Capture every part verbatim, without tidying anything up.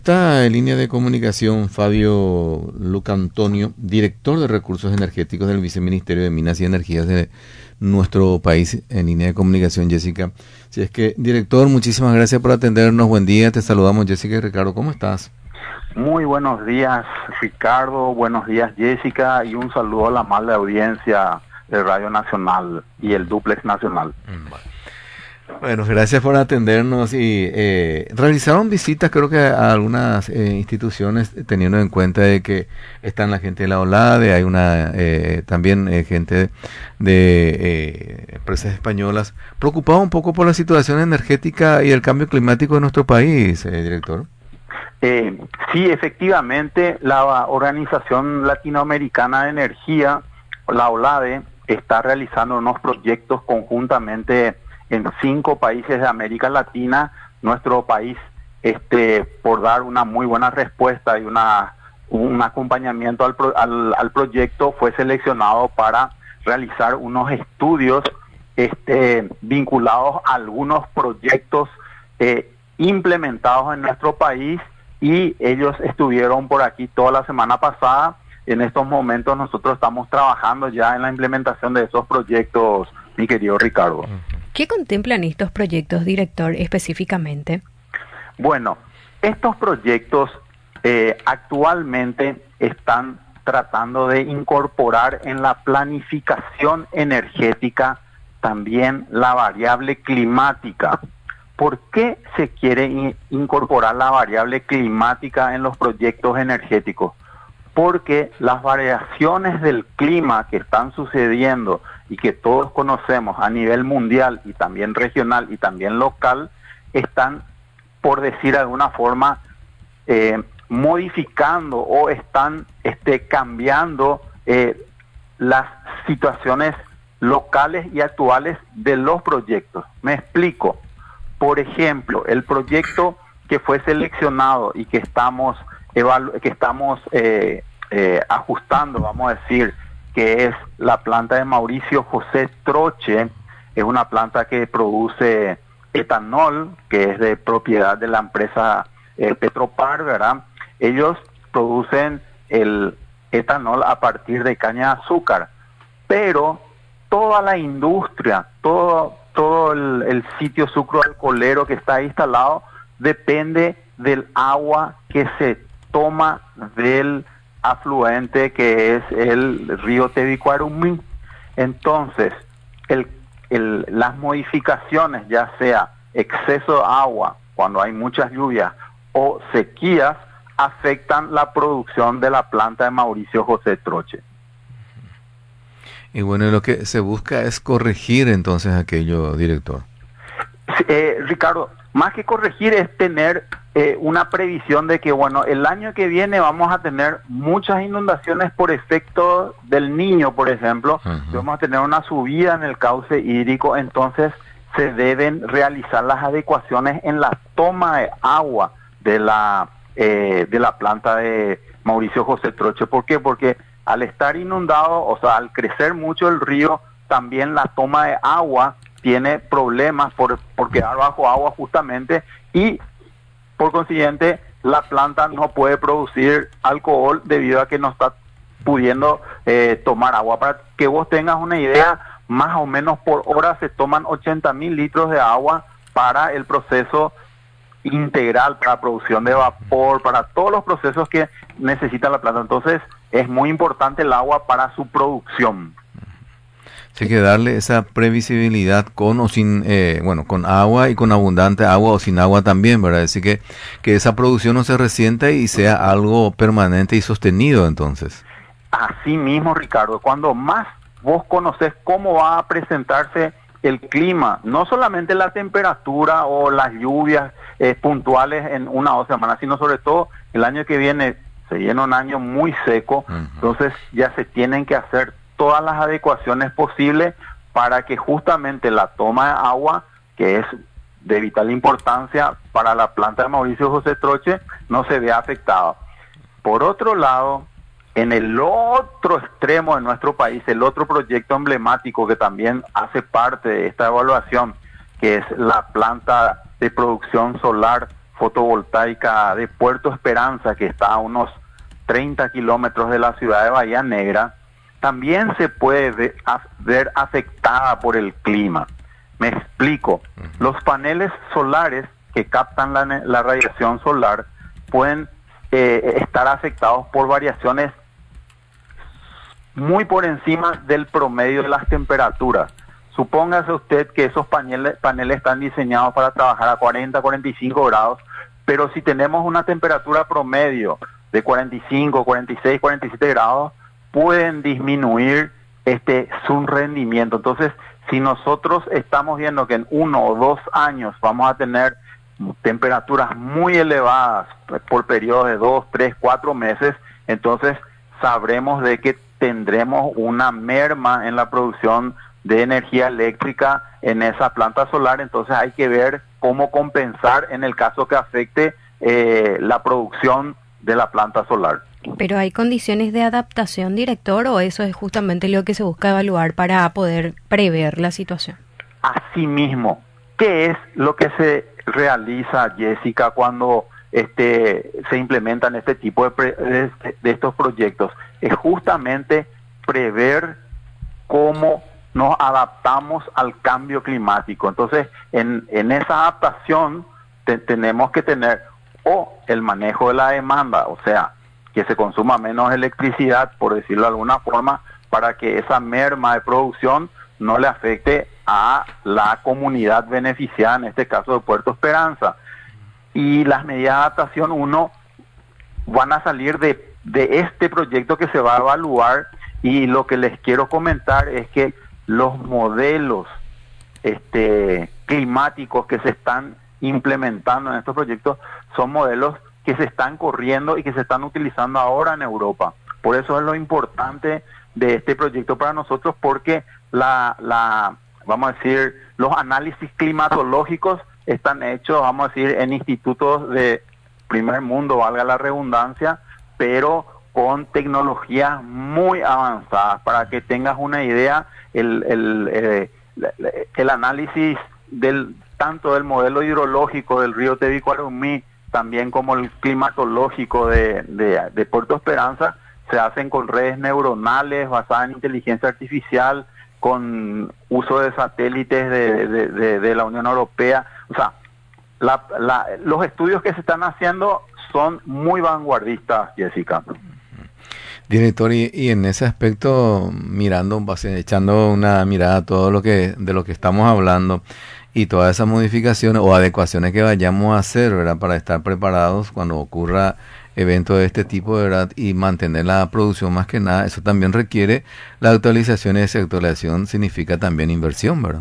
Está en línea de comunicación Fabio Luca Antonio, director de Recursos Energéticos del Viceministerio de Minas y Energías de nuestro país, en línea de comunicación, Jessica. Si es que, director, muchísimas gracias por atendernos. Buen día, te saludamos, Jessica y Ricardo. ¿Cómo estás? Muy buenos días, Ricardo. Buenos días, Jessica. Y un saludo a la amable audiencia de Radio Nacional y el Duplex Nacional. Bueno, gracias por atendernos. Y eh, realizaron visitas, creo que a algunas eh, instituciones, teniendo en cuenta de que están la gente de la OLADE, hay una eh, también eh, gente de eh, empresas españolas, preocupado un poco por la situación energética y el cambio climático de nuestro país, eh, director. Eh, sí, efectivamente, la Organización Latinoamericana de Energía, la OLADE, está realizando unos proyectos conjuntamente en cinco países de América Latina. Nuestro país, este, por dar una muy buena respuesta y una un acompañamiento al, pro, al, al proyecto, fue seleccionado para realizar unos estudios este, vinculados a algunos proyectos eh, implementados en nuestro país, y ellos estuvieron por aquí toda la semana pasada. En estos momentos nosotros estamos trabajando ya en la implementación de esos proyectos, mi querido Ricardo. ¿Qué contemplan estos proyectos, director, específicamente? Bueno, estos proyectos eh, actualmente están tratando de incorporar en la planificación energética también la variable climática. ¿Por qué se quiere in- incorporar la variable climática en los proyectos energéticos? Porque las variaciones del clima que están sucediendo y que todos conocemos a nivel mundial y también regional y también local, están, por decir de alguna forma, eh, modificando o están este, cambiando eh, las situaciones locales y actuales de los proyectos. Me explico. Por ejemplo, el proyecto que fue seleccionado y que estamos evalu- que estamos eh, eh, ajustando, vamos a decir, que es la planta de Mauricio José Troche, es una planta que produce etanol, que es de propiedad de la empresa eh, Petropar, ¿verdad? Ellos producen el etanol a partir de caña de azúcar, pero toda la industria, todo, todo el, el sitio sucroalcoholero que está instalado depende del agua que se toma del afluente que es el río Tebicuarumí. Entonces, el, el, las modificaciones, ya sea exceso de agua cuando hay muchas lluvias o sequías, afectan la producción de la planta de Mauricio José Troche. Y bueno, lo que se busca es corregir entonces aquello, director. Eh, Ricardo, más que corregir es tener eh, una previsión de que, bueno, el año que viene vamos a tener muchas inundaciones por efecto del Niño, por ejemplo. Uh-huh. Vamos a tener una subida en el cauce hídrico, entonces se deben realizar las adecuaciones en la toma de agua de la eh, de la planta de Mauricio José Troche. ¿Por qué? Porque al estar inundado, o sea, al crecer mucho el río, también la toma de agua tiene problemas por, por quedar bajo agua justamente, y por consiguiente la planta no puede producir alcohol debido a que no está pudiendo eh, tomar agua. Para que vos tengas una idea, más o menos por hora se toman ochenta mil litros de agua para el proceso integral, para producción de vapor, para todos los procesos que necesita la planta. Entonces es muy importante el agua para su producción. Hay que darle esa previsibilidad con o sin, eh, bueno, con agua y con abundante agua o sin agua también, ¿verdad? Así que que esa producción no se resienta y sea algo permanente y sostenido, entonces. Así mismo, Ricardo, cuando más vos conocés cómo va a presentarse el clima, no solamente la temperatura o las lluvias eh, puntuales en una o dos semanas, sino sobre todo el año que viene se viene un año muy seco, uh-huh. Entonces ya se tienen que hacer todas las adecuaciones posibles para que justamente la toma de agua, que es de vital importancia para la planta de Mauricio José Troche, no se vea afectada. Por otro lado, en el otro extremo de nuestro país, el otro proyecto emblemático que también hace parte de esta evaluación, que es la planta de producción solar fotovoltaica de Puerto Esperanza, que está a unos treinta kilómetros de la ciudad de Bahía Negra, también se puede ver, ver afectada por el clima. Me explico. Los paneles solares que captan la, la radiación solar pueden eh, estar afectados por variaciones muy por encima del promedio de las temperaturas. Supóngase usted que esos paneles, paneles están diseñados para trabajar a cuarenta, cuarenta y cinco grados, pero si tenemos una temperatura promedio de cuarenta y cinco, cuarenta y seis, cuarenta y siete grados, pueden disminuir este su rendimiento. Entonces, si nosotros estamos viendo que en uno o dos años vamos a tener temperaturas muy elevadas por periodos de dos, tres, cuatro meses, entonces sabremos de que tendremos una merma en la producción de energía eléctrica en esa planta solar. Entonces hay que ver cómo compensar en el caso que afecte eh, la producción de la planta solar. ¿Pero hay condiciones de adaptación, director, o eso es justamente lo que se busca evaluar para poder prever la situación? Asimismo, ¿qué es lo que se realiza, Jessica, cuando este se implementan este tipo de, pre, de, de estos proyectos? Es justamente prever cómo nos adaptamos al cambio climático. Entonces, en, en esa adaptación te, tenemos que tener o el manejo de la demanda, o sea, que se consuma menos electricidad, por decirlo de alguna forma, para que esa merma de producción no le afecte a la comunidad beneficiada, en este caso de Puerto Esperanza. Y las medidas de adaptación, uno, van a salir de, de este proyecto que se va a evaluar, y lo que les quiero comentar es que los modelos este, climáticos que se están implementando en estos proyectos son modelos que se están corriendo y que se están utilizando ahora en Europa. Por eso es lo importante de este proyecto para nosotros, porque la, la vamos a decir, los análisis climatológicos están hechos, vamos a decir, en institutos de primer mundo, valga la redundancia, pero con tecnologías muy avanzadas. Para que tengas una idea, el, el, eh, el análisis del tanto del modelo hidrológico del río Tebicuarumí, también como el climatológico de, de, de Puerto Esperanza, se hacen con redes neuronales basadas en inteligencia artificial, con uso de satélites de, de, de, de la Unión Europea. O sea, la, la, los estudios que se están haciendo son muy vanguardistas, Jessica. Director, y, y en ese aspecto, mirando, echando una mirada a todo lo que de lo que estamos hablando y todas esas modificaciones o adecuaciones que vayamos a hacer, ¿verdad?, para estar preparados cuando ocurra eventos de este tipo, ¿verdad?, y mantener la producción más que nada, eso también requiere la actualización, y esa actualización significa también inversión, ¿verdad?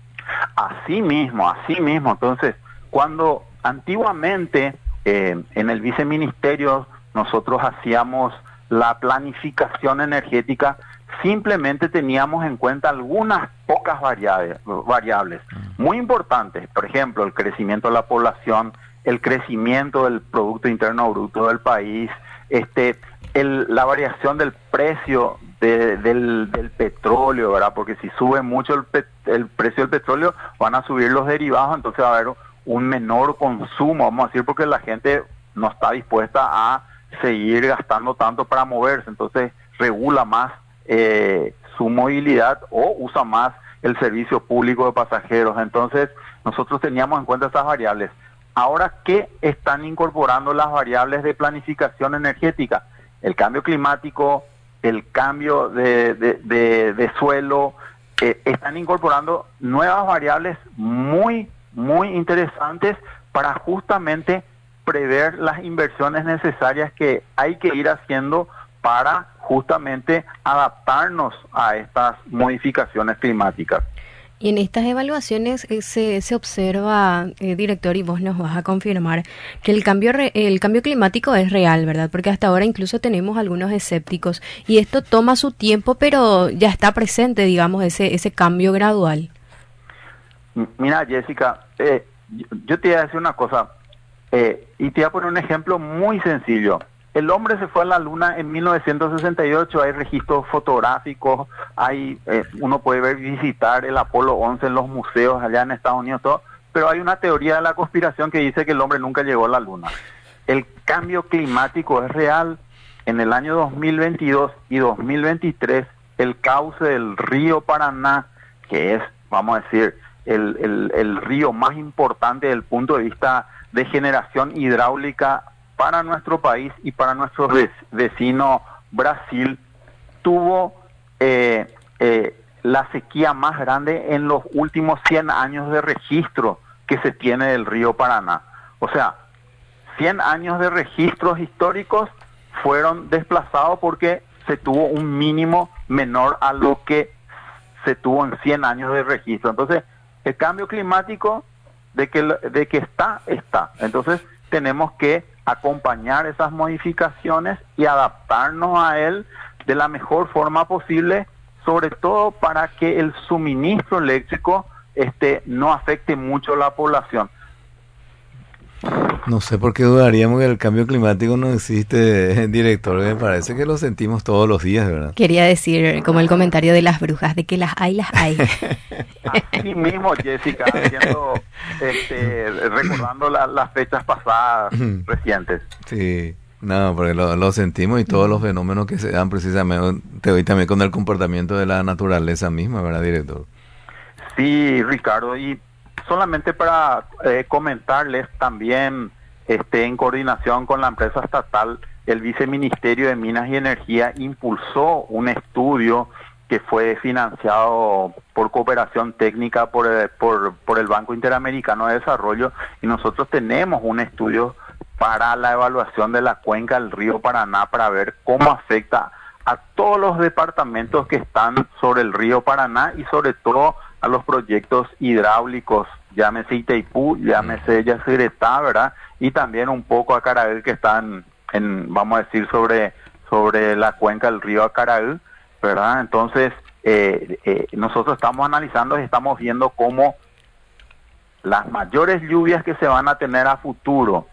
Así mismo, así mismo. Entonces, cuando antiguamente eh, en el viceministerio nosotros hacíamos la planificación energética, simplemente teníamos en cuenta algunas pocas variables, variables muy importantes. Por ejemplo, el crecimiento de la población, el crecimiento del Producto Interno Bruto del país, este, el, la variación del precio de, del, del petróleo, ¿verdad? Porque si sube mucho el, pet, el precio del petróleo, van a subir los derivados, entonces va a haber un menor consumo, vamos a decir, porque la gente no está dispuesta a seguir gastando tanto para moverse, entonces regula más eh, su movilidad o usa más el servicio público de pasajeros. Entonces nosotros teníamos en cuenta esas variables. Ahora, ¿qué están incorporando las variables de planificación energética? El cambio climático, el cambio de, de, de, de suelo, eh, están incorporando nuevas variables muy, muy interesantes para justamente prever las inversiones necesarias que hay que ir haciendo para justamente adaptarnos a estas modificaciones climáticas. Y en estas evaluaciones eh, se, se observa, eh, director, y vos nos vas a confirmar, que el cambio re, el cambio climático es real, ¿verdad? Porque hasta ahora incluso tenemos algunos escépticos, y esto toma su tiempo, pero ya está presente, digamos, ese, ese cambio gradual. Mira, Jessica, eh, yo, yo te voy a decir una cosa, eh, y te voy a poner un ejemplo muy sencillo. El hombre se fue a la luna en mil novecientos sesenta y ocho, hay registros fotográficos, hay eh, uno puede ver visitar el Apolo once en los museos allá en Estados Unidos, todo, pero hay una teoría de la conspiración que dice que el hombre nunca llegó a la luna. El cambio climático es real. En el año dos mil veintidós y dos mil veintitrés, el cauce del río Paraná, que es, vamos a decir, el, el, el río más importante desde el punto de vista de generación hidráulica para nuestro país y para nuestro vecino Brasil, tuvo eh, eh, la sequía más grande en los últimos cien años de registro que se tiene del río Paraná. O sea, cien años de registros históricos fueron desplazados porque se tuvo un mínimo menor a lo que se tuvo en cien años de registro. Entonces, el cambio climático de que, de que está, está. Entonces, tenemos que acompañar esas modificaciones y adaptarnos a él de la mejor forma posible, sobre todo para que el suministro eléctrico este, no afecte mucho a la población. No sé por qué dudaríamos que el cambio climático no existe, director. Me parece que lo sentimos todos los días, ¿verdad? Quería decir, como el comentario de las brujas, de que las hay, las hay. Así mismo, Jessica, haciendo, este, recordando la, las fechas pasadas recientes. Sí, no, porque lo, lo sentimos y todos los fenómenos que se dan precisamente hoy también con el comportamiento de la naturaleza misma, ¿verdad, director? Sí, Ricardo, y solamente para eh, comentarles también, este, en coordinación con la empresa estatal, el Viceministerio de Minas y Energía impulsó un estudio que fue financiado por cooperación técnica por, eh, por, por el Banco Interamericano de Desarrollo, y nosotros tenemos un estudio para la evaluación de la cuenca del río Paraná para ver cómo afecta a todos los departamentos que están sobre el río Paraná y sobre todo a los proyectos hidráulicos, llámese Itaipú, llámese Yacyretá, ¿verdad? Y también un poco a Caraí, que están, en, vamos a decir, sobre, sobre la cuenca del río Acaraí, ¿verdad? Entonces, eh, eh, nosotros estamos analizando y estamos viendo cómo las mayores lluvias que se van a tener a futuro,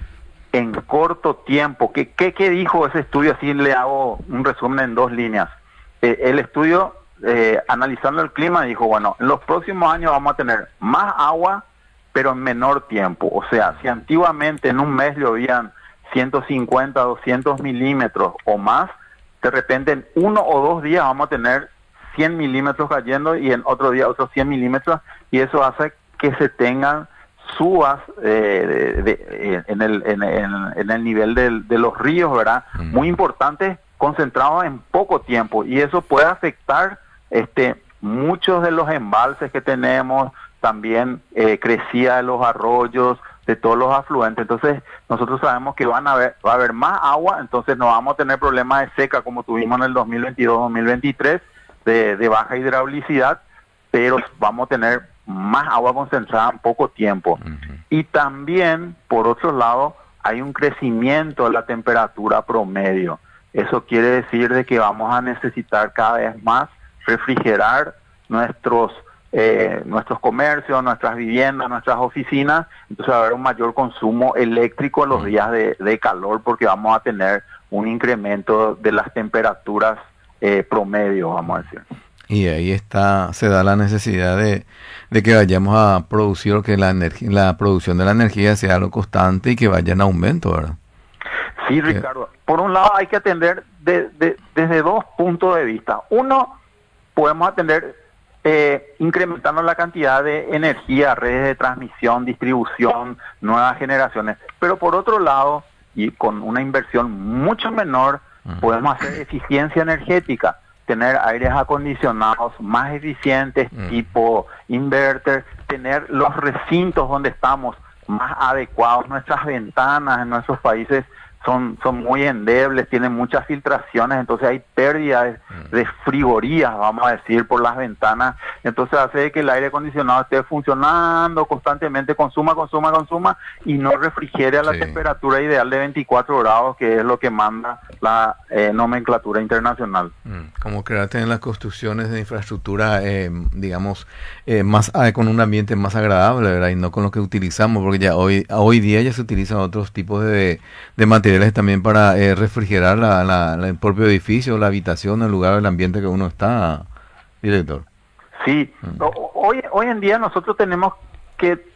en corto tiempo, ¿qué, qué, qué dijo ese estudio? Así le hago un resumen en dos líneas. Eh, el estudio, eh, analizando el clima, dijo, bueno, en los próximos años vamos a tener más agua, pero en menor tiempo. O sea, si antiguamente en un mes llovían ciento cincuenta, doscientos milímetros o más, de repente en uno o dos días vamos a tener cien milímetros cayendo y en otro día otros cien milímetros, y eso hace que se tengan subas eh, de, de, en, el, en, en, en el nivel del, de los ríos, ¿verdad? Mm. Muy importantes, concentrados en poco tiempo, y eso puede afectar este muchos de los embalses que tenemos, también eh, crecida de los arroyos, de todos los afluentes. Entonces nosotros sabemos que van a haber, va a haber más agua, entonces no vamos a tener problemas de seca como tuvimos en el dos mil veintidós dos mil veintitrés, de, de baja hidraulicidad, pero vamos a tener más agua concentrada en poco tiempo. Uh-huh. Y también, por otro lado, hay un crecimiento de la temperatura promedio. Eso quiere decir de que vamos a necesitar cada vez más refrigerar nuestros eh, nuestros comercios, nuestras viviendas, nuestras oficinas. Entonces va a haber un mayor consumo eléctrico en los días de, de calor, porque vamos a tener un incremento de las temperaturas eh, promedio, vamos a decir. Y ahí está, se da la necesidad de, de que vayamos a producir, que la energía, la producción de la energía sea algo constante y que vaya en aumento, ¿verdad? Sí, Ricardo. Por un lado hay que atender de, de, desde dos puntos de vista. Uno, podemos atender eh, incrementando la cantidad de energía, redes de transmisión, distribución, nuevas generaciones. Pero por otro lado, y con una inversión mucho menor, uh-huh, podemos hacer eficiencia energética, tener aires acondicionados más eficientes, mm. tipo inverter, tener los recintos donde estamos más adecuados. Nuestras ventanas en nuestros países son son muy endebles, tienen muchas filtraciones, entonces hay pérdida de, mm. de frigorías, vamos a decir, por las ventanas. Entonces hace que el aire acondicionado esté funcionando constantemente, consuma, consuma, consuma, y no refrigere a la sí. temperatura ideal de veinticuatro grados, que es lo que manda la eh, nomenclatura internacional. Mm. Como crearte en las construcciones de infraestructura, eh, digamos, eh, más eh, con un ambiente más agradable, ¿verdad? Y no con lo que utilizamos, porque ya hoy hoy día ya se utilizan otros tipos de, de materiales también para eh, refrigerar la, la, la, el propio edificio, la habitación, el lugar, el ambiente que uno está, director. Sí, mm. hoy, hoy en día nosotros tenemos que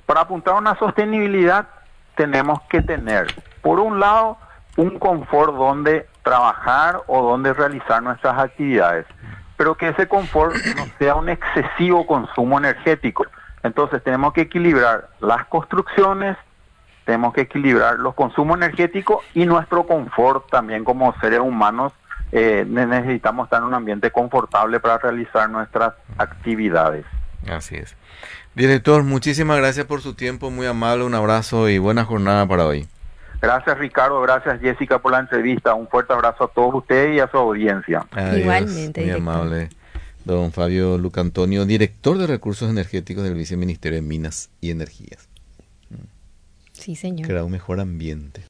Para apuntar a una sostenibilidad tenemos que tener, por un lado, un confort donde trabajar o donde realizar nuestras actividades, pero que ese confort no sea un excesivo consumo energético. Entonces tenemos que equilibrar las construcciones, tenemos que equilibrar los consumos energéticos y nuestro confort también como seres humanos. Eh, necesitamos estar en un ambiente confortable para realizar nuestras actividades. Así es. Director, muchísimas gracias por su tiempo, muy amable, un abrazo y buena jornada para hoy. Gracias Ricardo, gracias Jessica por la entrevista, un fuerte abrazo a todos ustedes y a su audiencia. Adiós. Igualmente, muy director. Amable. Don Fabio Lucantonio, director de Recursos Energéticos del Viceministerio de Minas y Energías. Sí, señor. Crea un mejor ambiente.